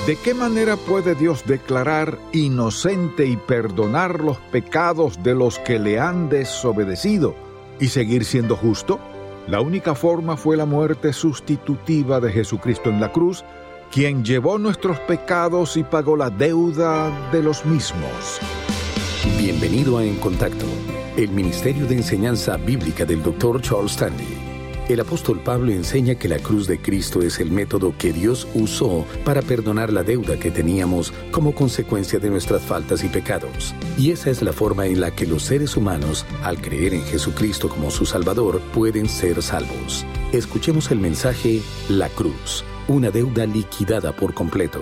¿De qué manera puede Dios declarar inocente y perdonar los pecados de los que le han desobedecido y seguir siendo justo? La única forma fue la muerte sustitutiva de Jesucristo en la cruz, quien llevó nuestros pecados y pagó la deuda de los mismos. Bienvenido a En Contacto, el Ministerio de Enseñanza Bíblica del Dr. Charles Stanley. El apóstol Pablo enseña que la cruz de Cristo es el método que Dios usó para perdonar la deuda que teníamos como consecuencia de nuestras faltas y pecados. Y esa es la forma en la que los seres humanos, al creer en Jesucristo como su Salvador, pueden ser salvos. Escuchemos el mensaje La Cruz, una deuda liquidada por completo.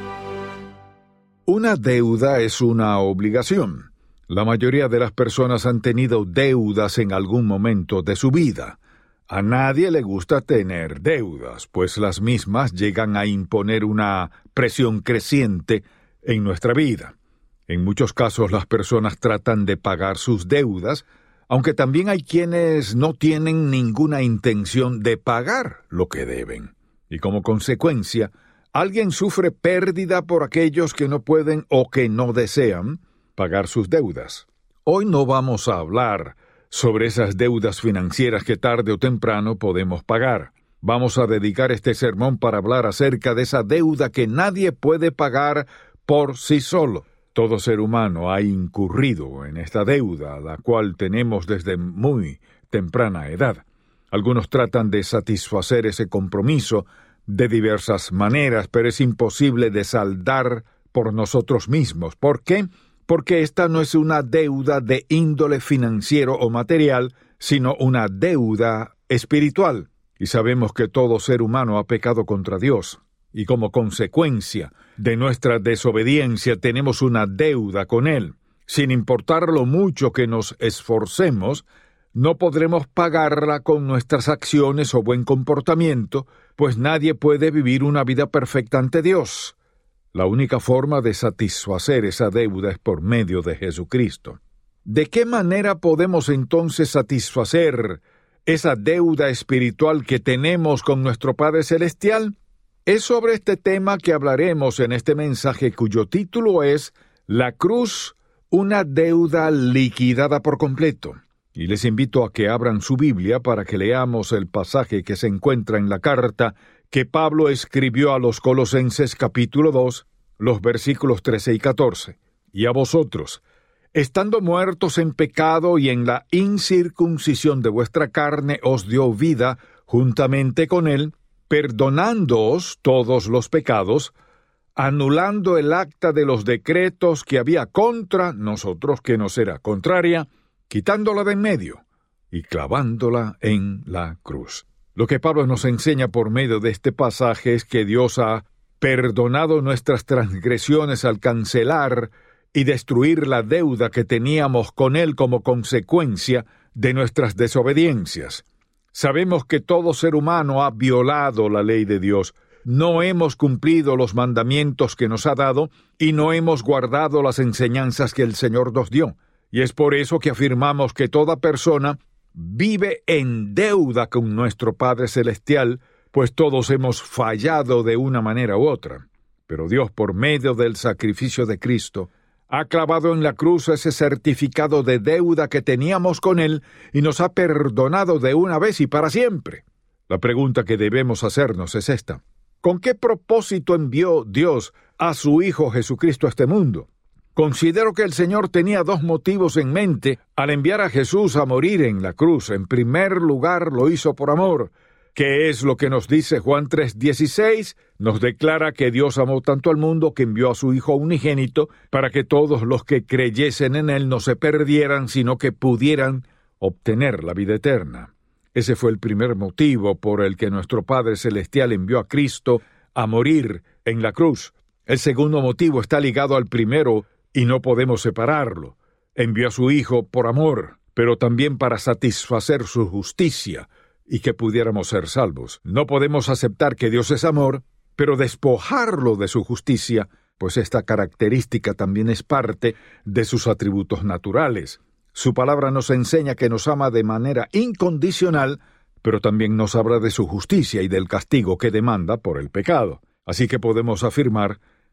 Una deuda es una obligación. La mayoría de las personas han tenido deudas en algún momento de su vida. A nadie le gusta tener deudas, pues las mismas llegan a imponer una presión creciente en nuestra vida. En muchos casos las personas tratan de pagar sus deudas, aunque también hay quienes no tienen ninguna intención de pagar lo que deben. Y como consecuencia, alguien sufre pérdida por aquellos que no pueden o que no desean pagar sus deudas. Hoy no vamos a hablar sobre esas deudas financieras que tarde o temprano podemos pagar. Vamos a dedicar este sermón para hablar acerca de esa deuda que nadie puede pagar por sí solo. Todo ser humano ha incurrido en esta deuda, la cual tenemos desde muy temprana edad. Algunos tratan de satisfacer ese compromiso de diversas maneras, pero es imposible de saldar por nosotros mismos. ¿Por qué? Porque esta no es una deuda de índole financiero o material, sino una deuda espiritual. Y sabemos que todo ser humano ha pecado contra Dios, y como consecuencia de nuestra desobediencia tenemos una deuda con Él. Sin importar lo mucho que nos esforcemos, no podremos pagarla con nuestras acciones o buen comportamiento, pues nadie puede vivir una vida perfecta ante Dios. La única forma de satisfacer esa deuda es por medio de Jesucristo. ¿De qué manera podemos entonces satisfacer esa deuda espiritual que tenemos con nuestro Padre Celestial? Es sobre este tema que hablaremos en este mensaje cuyo título es La Cruz, una deuda liquidada por completo. Y les invito a que abran su Biblia para que leamos el pasaje que se encuentra en la carta que Pablo escribió a los Colosenses capítulo 2, los versículos 13 y 14. Y a vosotros, estando muertos en pecado y en la incircuncisión de vuestra carne, os dio vida juntamente con él, perdonándoos todos los pecados, anulando el acta de los decretos que había contra nosotros, que nos era contraria, quitándola de en medio y clavándola en la cruz. Lo que Pablo nos enseña por medio de este pasaje es que Dios ha perdonado nuestras transgresiones al cancelar y destruir la deuda que teníamos con Él como consecuencia de nuestras desobediencias. Sabemos que todo ser humano ha violado la ley de Dios. No hemos cumplido los mandamientos que nos ha dado y no hemos guardado las enseñanzas que el Señor nos dio. Y es por eso que afirmamos que toda persona vive en deuda con nuestro Padre Celestial, pues todos hemos fallado de una manera u otra. Pero Dios, por medio del sacrificio de Cristo, ha clavado en la cruz ese certificado de deuda que teníamos con Él y nos ha perdonado de una vez y para siempre. La pregunta que debemos hacernos es esta: ¿con qué propósito envió Dios a su Hijo Jesucristo a este mundo? Considero que el Señor tenía dos motivos en mente al enviar a Jesús a morir en la cruz. En primer lugar, lo hizo por amor, que es lo que nos dice Juan 3:16, nos declara que Dios amó tanto al mundo que envió a su Hijo unigénito para que todos los que creyesen en Él no se perdieran, sino que pudieran obtener la vida eterna. Ese fue el primer motivo por el que nuestro Padre Celestial envió a Cristo a morir en la cruz. El segundo motivo está ligado al primero y no podemos separarlo. Envió a su Hijo por amor, pero también para satisfacer su justicia y que pudiéramos ser salvos. No podemos aceptar que Dios es amor, pero despojarlo de su justicia, pues esta característica también es parte de sus atributos naturales. Su palabra nos enseña que nos ama de manera incondicional, pero también nos habla de su justicia y del castigo que demanda por el pecado. Así que podemos afirmar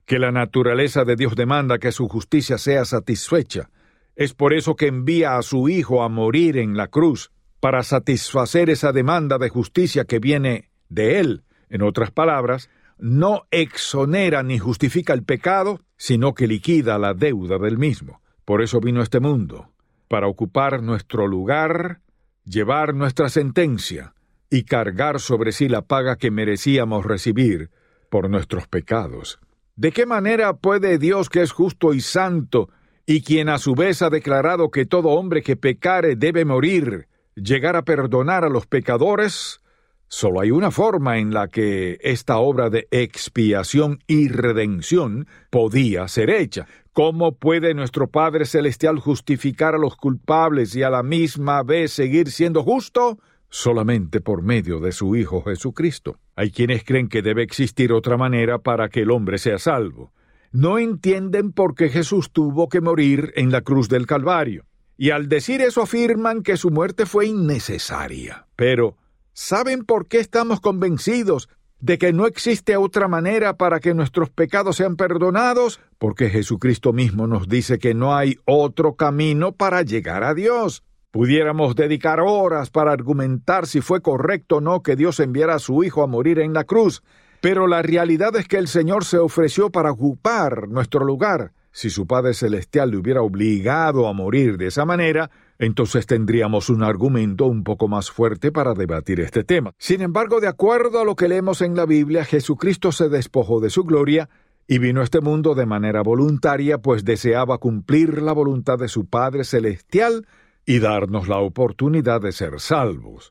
que la naturaleza de Dios demanda que su justicia sea satisfecha. Es por eso que envía a su Hijo a morir en la cruz, para satisfacer esa demanda de justicia que viene de Él. En otras palabras, no exonera ni justifica el pecado, sino que liquida la deuda del mismo. Por eso vino a este mundo, para ocupar nuestro lugar, llevar nuestra sentencia y cargar sobre sí la paga que merecíamos recibir por nuestros pecados. ¿De qué manera puede Dios, que es justo y santo, y quien a su vez ha declarado que todo hombre que pecare debe morir, llegar a perdonar a los pecadores? Solo hay una forma en la que esta obra de expiación y redención podía ser hecha. ¿Cómo puede nuestro Padre Celestial justificar a los culpables y a la misma vez seguir siendo justo? Solamente por medio de su Hijo Jesucristo. Hay quienes creen que debe existir otra manera para que el hombre sea salvo. No entienden por qué Jesús tuvo que morir en la cruz del Calvario. Y al decir eso afirman que su muerte fue innecesaria. Pero, ¿saben por qué estamos convencidos de que no existe otra manera para que nuestros pecados sean perdonados? Porque Jesucristo mismo nos dice que no hay otro camino para llegar a Dios. Pudiéramos dedicar horas para argumentar si fue correcto o no que Dios enviara a su Hijo a morir en la cruz, pero la realidad es que el Señor se ofreció para ocupar nuestro lugar. Si su Padre Celestial le hubiera obligado a morir de esa manera, entonces tendríamos un argumento un poco más fuerte para debatir este tema. Sin embargo, de acuerdo a lo que leemos en la Biblia, Jesucristo se despojó de su gloria y vino a este mundo de manera voluntaria, pues deseaba cumplir la voluntad de su Padre Celestial y darnos la oportunidad de ser salvos.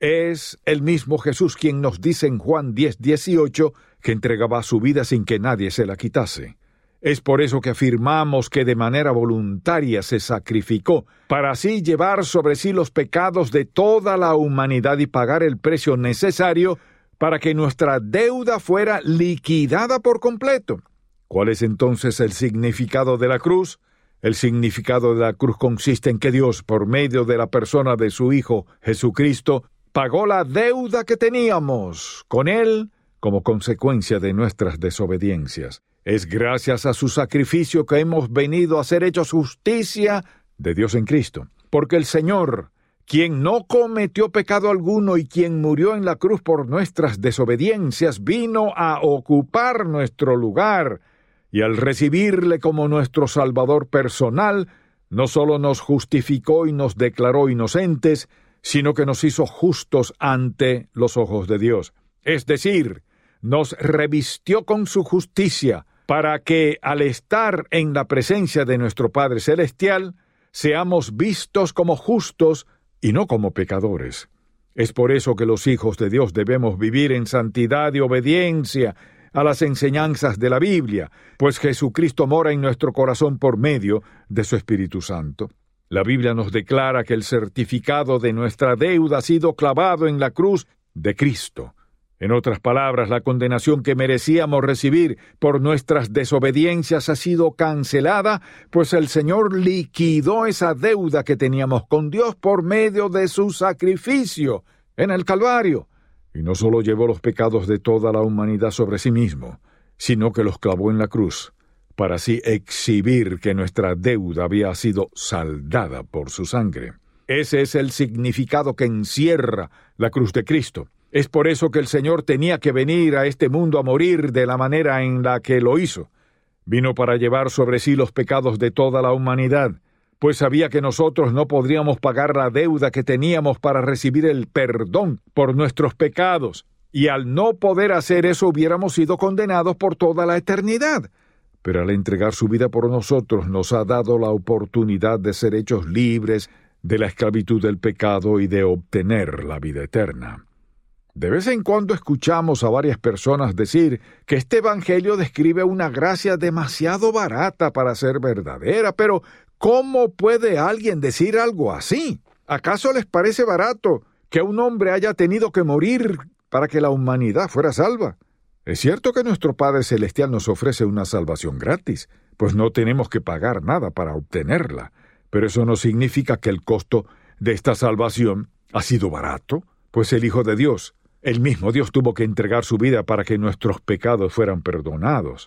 Es el mismo Jesús quien nos dice en Juan 10:18 que entregaba su vida sin que nadie se la quitase. Es por eso que afirmamos que de manera voluntaria se sacrificó, para así llevar sobre sí los pecados de toda la humanidad y pagar el precio necesario para que nuestra deuda fuera liquidada por completo. ¿Cuál es entonces el significado de la cruz? El significado de la cruz consiste en que Dios, por medio de la persona de su Hijo Jesucristo, pagó la deuda que teníamos con Él como consecuencia de nuestras desobediencias. Es gracias a su sacrificio que hemos venido a ser hechos justicia de Dios en Cristo. Porque el Señor, quien no cometió pecado alguno y quien murió en la cruz por nuestras desobediencias, vino a ocupar nuestro lugar, y al recibirle como nuestro Salvador personal, no solo nos justificó y nos declaró inocentes, sino que nos hizo justos ante los ojos de Dios. Es decir, nos revistió con su justicia, para que, al estar en la presencia de nuestro Padre Celestial, seamos vistos como justos y no como pecadores. Es por eso que los hijos de Dios debemos vivir en santidad y obediencia a las enseñanzas de la Biblia, pues Jesucristo mora en nuestro corazón por medio de su Espíritu Santo. La Biblia nos declara que el certificado de nuestra deuda ha sido clavado en la cruz de Cristo. En otras palabras, la condenación que merecíamos recibir por nuestras desobediencias ha sido cancelada, pues el Señor liquidó esa deuda que teníamos con Dios por medio de su sacrificio en el Calvario. Y no solo llevó los pecados de toda la humanidad sobre sí mismo, sino que los clavó en la cruz, para así exhibir que nuestra deuda había sido saldada por su sangre. Ese es el significado que encierra la cruz de Cristo. Es por eso que el Señor tenía que venir a este mundo a morir de la manera en la que lo hizo. Vino para llevar sobre sí los pecados de toda la humanidad, pues sabía que nosotros no podríamos pagar la deuda que teníamos para recibir el perdón por nuestros pecados, y al no poder hacer eso hubiéramos sido condenados por toda la eternidad. Pero al entregar su vida por nosotros nos ha dado la oportunidad de ser hechos libres de la esclavitud del pecado y de obtener la vida eterna. De vez en cuando escuchamos a varias personas decir que este evangelio describe una gracia demasiado barata para ser verdadera, pero ¿cómo puede alguien decir algo así? ¿Acaso les parece barato que un hombre haya tenido que morir para que la humanidad fuera salva? Es cierto que nuestro Padre Celestial nos ofrece una salvación gratis, pues no tenemos que pagar nada para obtenerla, pero eso no significa que el costo de esta salvación ha sido barato, pues el Hijo de Dios, el mismo Dios, tuvo que entregar su vida para que nuestros pecados fueran perdonados.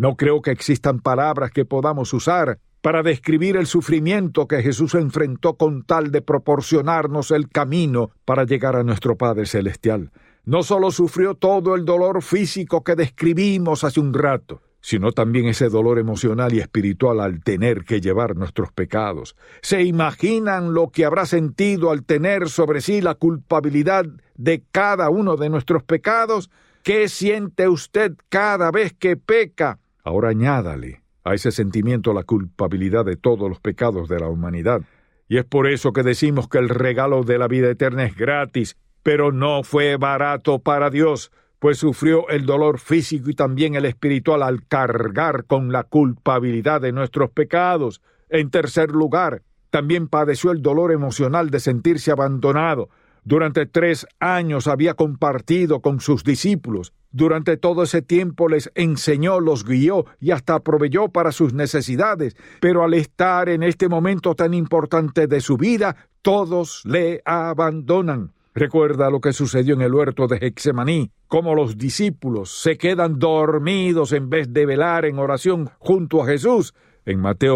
No creo que existan palabras que podamos usar para describir el sufrimiento que Jesús enfrentó con tal de proporcionarnos el camino para llegar a nuestro Padre Celestial. No solo sufrió todo el dolor físico que describimos hace un rato, sino también ese dolor emocional y espiritual al tener que llevar nuestros pecados. ¿Se imaginan lo que habrá sentido al tener sobre sí la culpabilidad de cada uno de nuestros pecados? ¿Qué siente usted cada vez que peca? Ahora añádale a ese sentimiento la culpabilidad de todos los pecados de la humanidad. Y es por eso que decimos que el regalo de la vida eterna es gratis, pero no fue barato para Dios, pues sufrió el dolor físico y también el espiritual al cargar con la culpabilidad de nuestros pecados. En tercer lugar, también padeció el dolor emocional de sentirse abandonado. Durante 3 años había compartido con sus discípulos. Durante todo ese tiempo les enseñó, los guió y hasta proveyó para sus necesidades. Pero al estar en este momento tan importante de su vida, todos le abandonan. Recuerda lo que sucedió en el huerto de Getsemaní, cómo los discípulos se quedan dormidos en vez de velar en oración junto a Jesús. En Mateo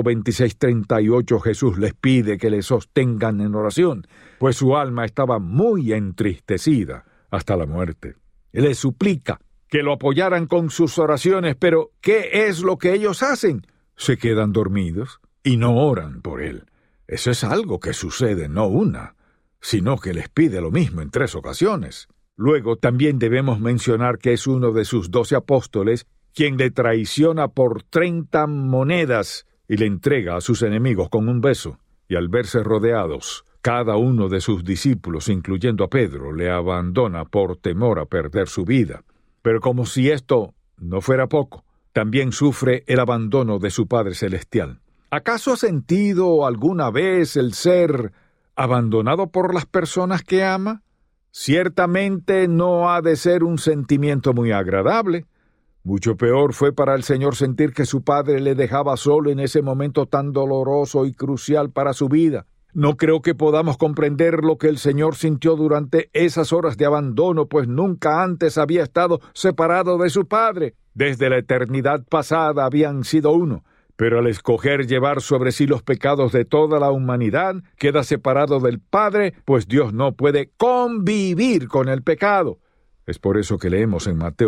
26:38 Jesús les pide que le sostengan en oración, pues su alma estaba muy entristecida hasta la muerte. Él les suplica que lo apoyaran con sus oraciones, pero ¿qué es lo que ellos hacen? Se quedan dormidos y no oran por él. Eso es algo que sucede no una, sino que les pide lo mismo en 3 ocasiones. Luego también debemos mencionar que es uno de sus 12 apóstoles quien le traiciona por 30 monedas y le entrega a sus enemigos con un beso. Y al verse rodeados, cada uno de sus discípulos, incluyendo a Pedro, le abandona por temor a perder su vida. Pero como si esto no fuera poco, también sufre el abandono de su Padre Celestial. ¿Acaso ha sentido alguna vez el ser abandonado por las personas que ama? Ciertamente no ha de ser un sentimiento muy agradable. Mucho peor fue para el Señor sentir que su Padre le dejaba solo en ese momento tan doloroso y crucial para su vida. No creo que podamos comprender lo que el Señor sintió durante esas horas de abandono, pues nunca antes había estado separado de su Padre. Desde la eternidad pasada habían sido uno, pero al escoger llevar sobre sí los pecados de toda la humanidad, queda separado del Padre, pues Dios no puede convivir con el pecado. Es por eso que leemos en Mateo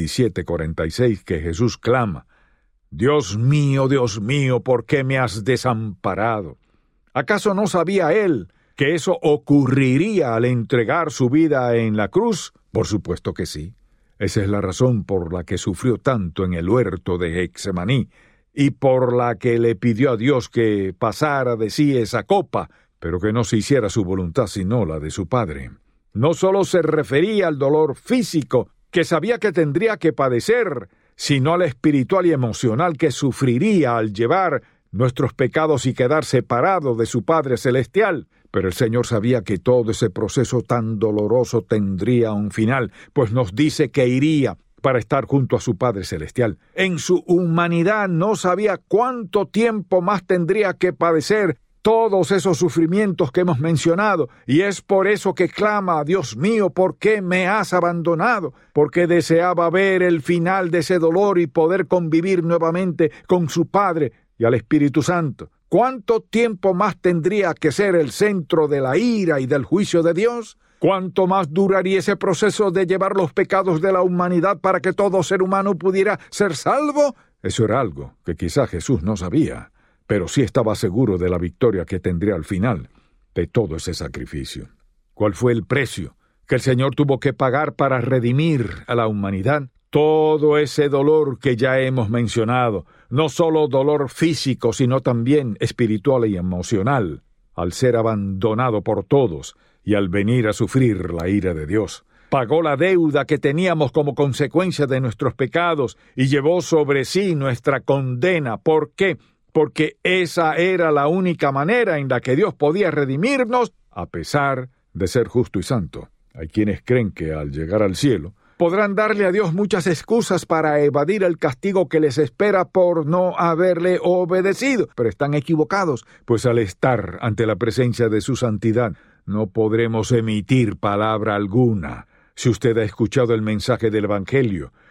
27:46 que Jesús clama: Dios mío, ¿por qué me has desamparado? ¿Acaso no sabía él que eso ocurriría al entregar su vida en la cruz? Por supuesto que sí. Esa es la razón por la que sufrió tanto en el huerto de Getsemaní y por la que le pidió a Dios que pasara de sí esa copa, pero que no se hiciera su voluntad sino la de su Padre. No solo se refería al dolor físico que sabía que tendría que padecer, sino al espiritual y emocional que sufriría al llevar nuestros pecados y quedar separado de su Padre Celestial. Pero el Señor sabía que todo ese proceso tan doloroso tendría un final, pues nos dice que iría para estar junto a su Padre Celestial. En su humanidad no sabía cuánto tiempo más tendría que padecer todos esos sufrimientos que hemos mencionado, y es por eso que clama: Dios mío, ¿por qué me has abandonado? Porque deseaba ver el final de ese dolor y poder convivir nuevamente con su Padre y al Espíritu Santo. ¿Cuánto tiempo más tendría que ser el centro de la ira y del juicio de Dios? ¿Cuánto más duraría ese proceso de llevar los pecados de la humanidad para que todo ser humano pudiera ser salvo? Eso era algo que quizá Jesús no sabía, pero sí estaba seguro de la victoria que tendría al final de todo ese sacrificio. ¿Cuál fue el precio que el Señor tuvo que pagar para redimir a la humanidad? Todo ese dolor que ya hemos mencionado, no solo dolor físico, sino también espiritual y emocional, al ser abandonado por todos y al venir a sufrir la ira de Dios. Pagó la deuda que teníamos como consecuencia de nuestros pecados y llevó sobre sí nuestra condena. ¿Por qué? Porque esa era la única manera en la que Dios podía redimirnos, a pesar de ser justo y santo. Hay quienes creen que al llegar al cielo podrán darle a Dios muchas excusas para evadir el castigo que les espera por no haberle obedecido, pero están equivocados, pues al estar ante la presencia de su santidad no podremos emitir palabra alguna. Si usted ha escuchado el mensaje del Evangelio,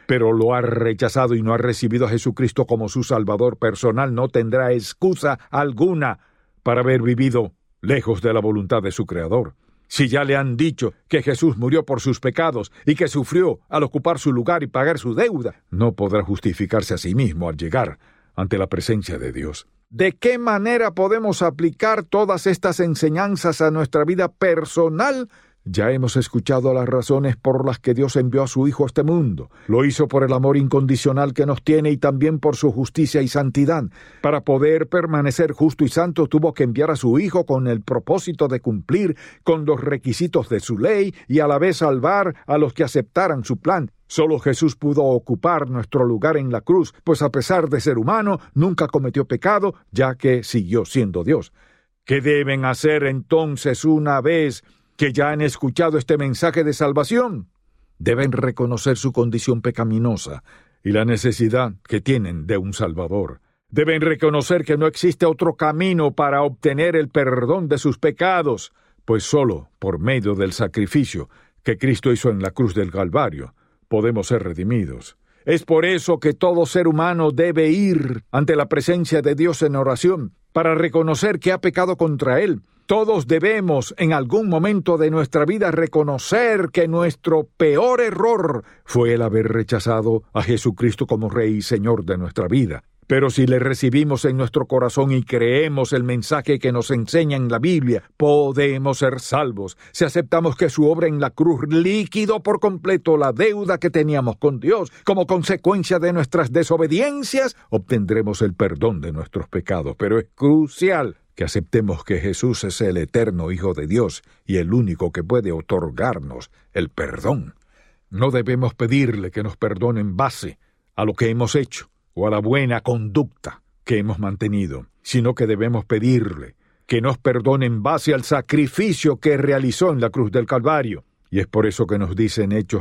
pero lo ha rechazado y no ha recibido a Jesucristo como su Salvador personal, no tendrá excusa alguna para haber vivido lejos de la voluntad de su Creador. Si ya le han dicho que Jesús murió por sus pecados y que sufrió al ocupar su lugar y pagar su deuda, no podrá justificarse a sí mismo al llegar ante la presencia de Dios. ¿De qué manera podemos aplicar todas estas enseñanzas a nuestra vida personal? Ya hemos escuchado las razones por las que Dios envió a su Hijo a este mundo. Lo hizo por el amor incondicional que nos tiene y también por su justicia y santidad. Para poder permanecer justo y santo tuvo que enviar a su Hijo con el propósito de cumplir con los requisitos de su ley y a la vez salvar a los que aceptaran su plan. Solo Jesús pudo ocupar nuestro lugar en la cruz, pues a pesar de ser humano, nunca cometió pecado, ya que siguió siendo Dios. ¿Qué deben hacer entonces una vez que ya han escuchado este mensaje de salvación? Deben reconocer su condición pecaminosa y la necesidad que tienen de un Salvador. Deben reconocer que no existe otro camino para obtener el perdón de sus pecados, pues solo por medio del sacrificio que Cristo hizo en la cruz del Calvario podemos ser redimidos. Es por eso que todo ser humano debe ir ante la presencia de Dios en oración para reconocer que ha pecado contra Él. Todos debemos, en algún momento de nuestra vida, reconocer que nuestro peor error fue el haber rechazado a Jesucristo como Rey y Señor de nuestra vida. Pero si le recibimos en nuestro corazón y creemos el mensaje que nos enseña en la Biblia, podemos ser salvos. Si aceptamos que su obra en la cruz liquidó por completo la deuda que teníamos con Dios, como consecuencia de nuestras desobediencias, obtendremos el perdón de nuestros pecados. Pero es crucial que aceptemos que Jesús es el eterno Hijo de Dios y el único que puede otorgarnos el perdón. No debemos pedirle que nos perdone en base a lo que hemos hecho o a la buena conducta que hemos mantenido, sino que debemos pedirle que nos perdone en base al sacrificio que realizó en la cruz del Calvario. Y es por eso que nos dice en Hechos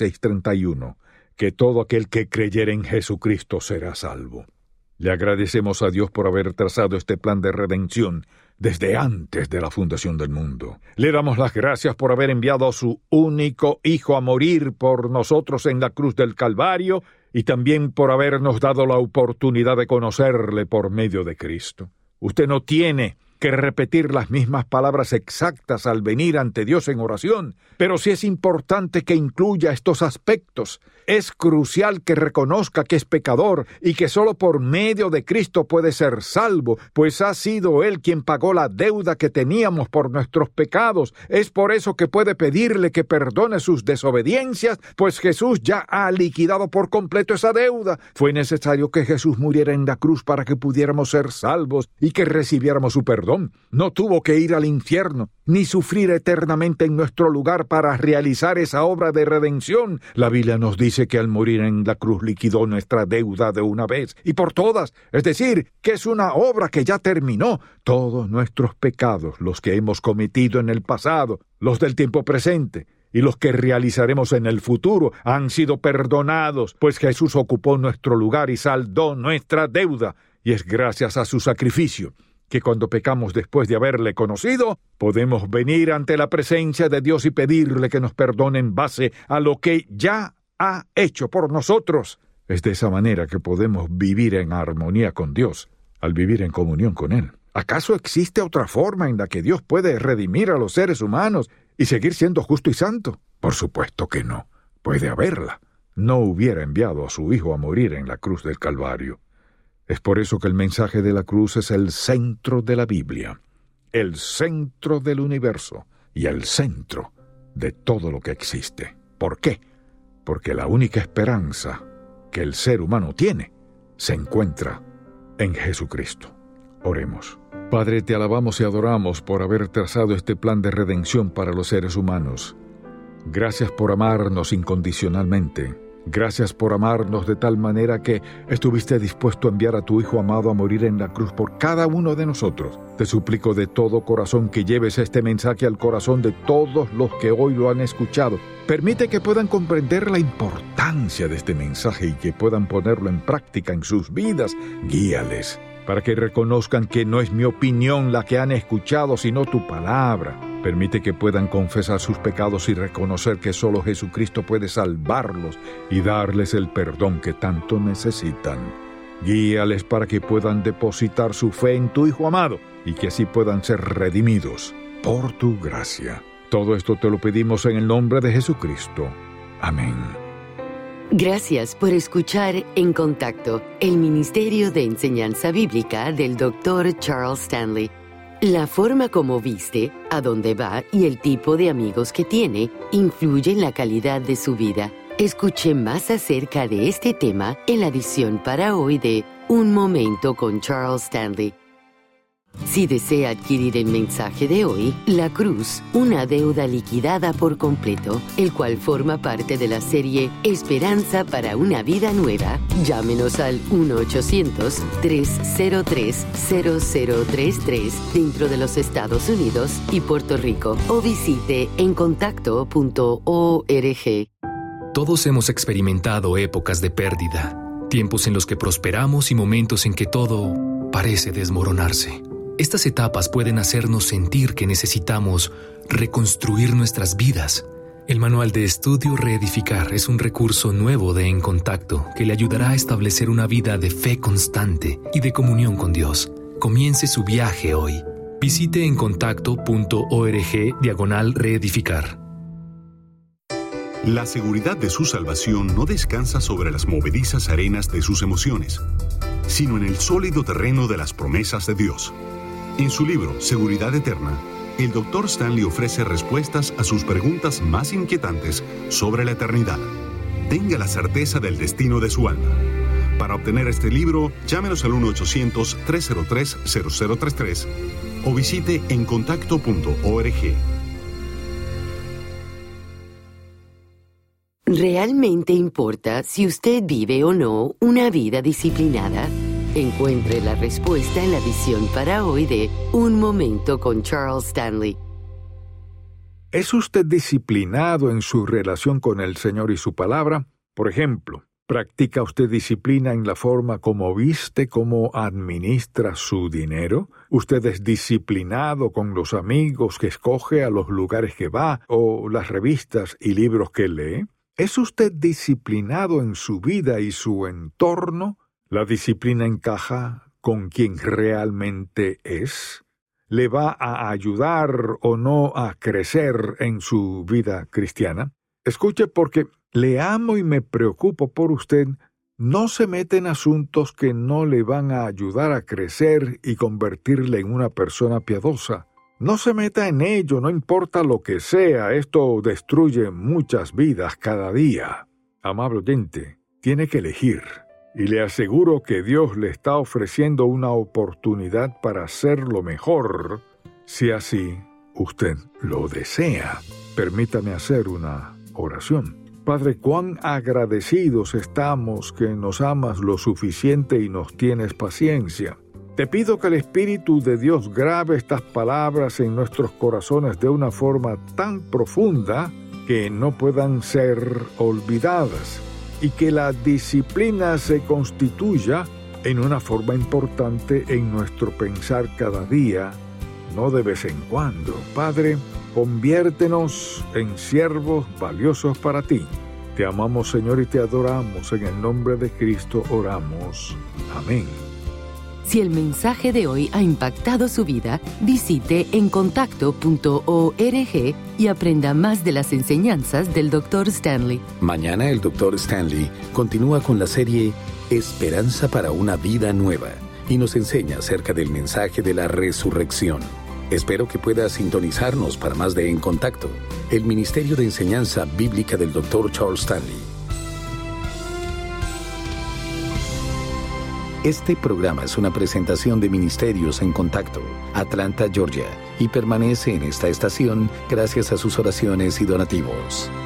16:31, que todo aquel que creyere en Jesucristo será salvo. Le agradecemos a Dios por haber trazado este plan de redención desde antes de la fundación del mundo. Le damos las gracias por haber enviado a su único Hijo a morir por nosotros en la cruz del Calvario y también por habernos dado la oportunidad de conocerle por medio de Cristo. Usted no tiene que repetir las mismas palabras exactas al venir ante Dios en oración, pero sí es importante que incluya estos aspectos. Es crucial que reconozca que es pecador y que solo por medio de Cristo puede ser salvo, pues ha sido Él quien pagó la deuda que teníamos por nuestros pecados. Es por eso que puede pedirle que perdone sus desobediencias, pues Jesús ya ha liquidado por completo esa deuda. Fue necesario que Jesús muriera en la cruz para que pudiéramos ser salvos y que recibiéramos su perdón. No tuvo que ir al infierno, ni sufrir eternamente en nuestro lugar para realizar esa obra de redención. La Biblia nos dice que al morir en la cruz liquidó nuestra deuda de una vez y por todas, es decir, que es una obra que ya terminó. Todos nuestros pecados, los que hemos cometido en el pasado, los del tiempo presente y los que realizaremos en el futuro, han sido perdonados, pues Jesús ocupó nuestro lugar y saldó nuestra deuda, y es gracias a su sacrificio que cuando pecamos después de haberle conocido, podemos venir ante la presencia de Dios y pedirle que nos perdone en base a lo que ya ha hecho por nosotros. Es de esa manera que podemos vivir en armonía con Dios, al vivir en comunión con Él. ¿Acaso existe otra forma en la que Dios puede redimir a los seres humanos y seguir siendo justo y santo? Por supuesto que no. Puede haberla. No hubiera enviado a su Hijo a morir en la cruz del Calvario. Es por eso que el mensaje de la cruz es el centro de la Biblia, el centro del universo y el centro de todo lo que existe. ¿Por qué? Porque la única esperanza que el ser humano tiene se encuentra en Jesucristo. Oremos. Padre, te alabamos y adoramos por haber trazado este plan de redención para los seres humanos. Gracias por amarnos incondicionalmente. Gracias por amarnos de tal manera que estuviste dispuesto a enviar a tu Hijo amado a morir en la cruz por cada uno de nosotros. Te suplico de todo corazón que lleves este mensaje al corazón de todos los que hoy lo han escuchado. Permite que puedan comprender la importancia de este mensaje y que puedan ponerlo en práctica en sus vidas. Guíales para que reconozcan que no es mi opinión la que han escuchado, sino tu palabra. Permite que puedan confesar sus pecados y reconocer que solo Jesucristo puede salvarlos y darles el perdón que tanto necesitan. Guíales para que puedan depositar su fe en tu Hijo amado y que así puedan ser redimidos por tu gracia. Todo esto te lo pedimos en el nombre de Jesucristo. Amén. Gracias por escuchar En Contacto, el Ministerio de Enseñanza Bíblica del Dr. Charles Stanley. La forma como viste, a dónde va y el tipo de amigos que tiene influye en la calidad de su vida. Escuche más acerca de este tema en la edición para hoy de Un Momento con Charles Stanley. Si desea adquirir el mensaje de hoy, La Cruz, una deuda liquidada por completo, el cual forma parte de la serie Esperanza para una vida nueva, llámenos al 1-800-303-0033 dentro de los Estados Unidos y Puerto Rico o visite encontacto.org. Todos hemos experimentado épocas de pérdida, tiempos en los que prosperamos y momentos en que todo parece desmoronarse. Estas etapas pueden hacernos sentir que necesitamos reconstruir nuestras vidas. El manual de estudio Reedificar es un recurso nuevo de En Contacto que le ayudará a establecer una vida de fe constante y de comunión con Dios. Comience su viaje hoy. Visite encontacto.org/reedificar. La seguridad de su salvación no descansa sobre las movedizas arenas de sus emociones, sino en el sólido terreno de las promesas de Dios. En su libro Seguridad Eterna, el Dr. Stanley ofrece respuestas a sus preguntas más inquietantes sobre la eternidad. Tenga la certeza del destino de su alma. Para obtener este libro, llámenos al 1-800-303-0033 o visite encontacto.org. ¿Realmente importa si usted vive o no una vida disciplinada? Encuentre la respuesta en la edición para hoy de Un Momento con Charles Stanley. ¿Es usted disciplinado en su relación con el Señor y su palabra? Por ejemplo, ¿practica usted disciplina en la forma como viste, cómo administra su dinero? ¿Usted es disciplinado con los amigos que escoge, a los lugares que va o las revistas y libros que lee? ¿Es usted disciplinado en su vida y su entorno? ¿La disciplina encaja con quien realmente es? ¿Le va a ayudar o no a crecer en su vida cristiana? Escuche, porque le amo y me preocupo por usted. No se mete en asuntos que no le van a ayudar a crecer y convertirle en una persona piadosa. No se meta en ello, no importa lo que sea. Esto destruye muchas vidas cada día. Amable oyente, tiene que elegir. Y le aseguro que Dios le está ofreciendo una oportunidad para hacerlo mejor, si así usted lo desea. Permítame hacer una oración. Padre, cuán agradecidos estamos que nos amas lo suficiente y nos tienes paciencia. Te pido que el Espíritu de Dios grabe estas palabras en nuestros corazones de una forma tan profunda que no puedan ser olvidadas, y que la disciplina se constituya en una forma importante en nuestro pensar cada día, no de vez en cuando. Padre, conviértenos en siervos valiosos para ti. Te amamos, Señor, y te adoramos. En el nombre de Cristo oramos. Amén. Si el mensaje de hoy ha impactado su vida, visite encontacto.org y aprenda más de las enseñanzas del Dr. Stanley. Mañana el Dr. Stanley continúa con la serie Esperanza para una vida nueva y nos enseña acerca del mensaje de la resurrección. Espero que pueda sintonizarnos para más de En Contacto, el Ministerio de Enseñanza Bíblica del Dr. Charles Stanley. Este programa es una presentación de Ministerios en Contacto, Atlanta, Georgia, y permanece en esta estación gracias a sus oraciones y donativos.